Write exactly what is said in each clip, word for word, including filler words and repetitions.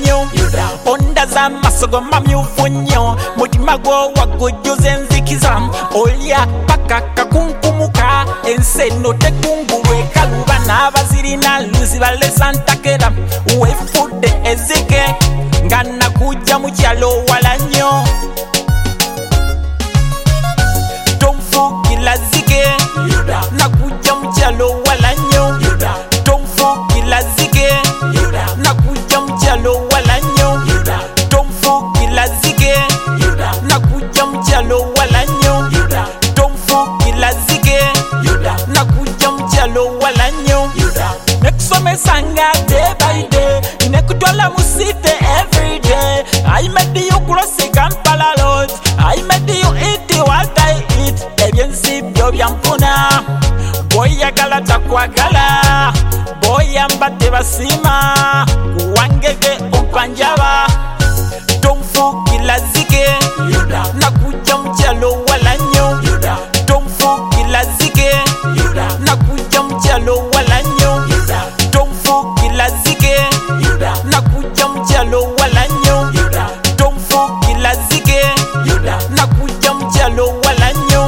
nnyo ondaza amasogo mamyufu nnyo mutima gwo wagujjuza enzikiza olya paka kakunkumuka enseno tekungulwe kaluba n'abazirina luzi balesa ntakera wefudde ezike nga nakujja mu kyalo wala nnyo tomfukila zike nakujja mu kyalo wala nnyo tomfukila zike nakujja mu kyalo wala nnyo tomfukila zike nakujja mu kyalo wala nnyo tomfukila zike nakujja mu kyalo wala nnyo nekusomesanga day by day nekutwala mu city every day I made you cross the Kampala road I made you eat what I eat ebyensi byo byampuna boyagala takwagala boyamba tebasima kuwangege ompanjaba tomfukila zike nakujja mu kyalo wala nnyo tomfukila zike nakujja mu kyalo wala nnyo tomfukila zike nakujja mu kyalo wala nnyo tomfukila zike nakujja mu kyalo wala nnyo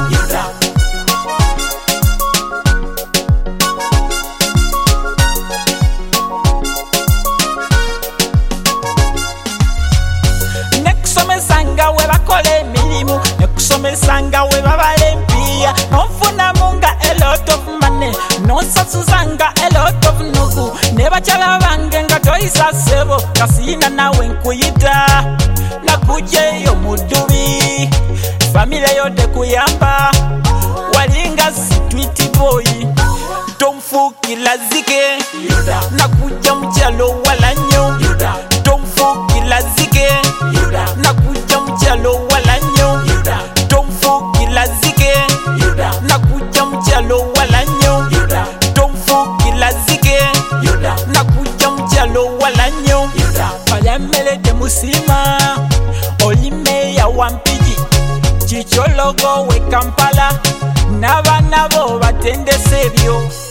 nekusomesanga we bakola emirimu nekusomesanga we babala empiya nonfunamu nga a lot of money nonsasuzanga a lot of nugu ne bakyala bange nga toyisa ssebo kasiyina nawe nkuyita nakujjeyo mu ddubi famire yo tekuyamba walinga sitwiti boy tomfukila zike nakujja mu kyalo wala nnyo tomfukila zike nakujja mu kyalo wala nnyo tomfukila zike nakujja mu kyalo wala nnyo tomfukila zike nakujja mu kyalo wala nnyo olyemmere temusima olimeya wampigi kikyologo we Kampala n'abaana bo batendesa ebyo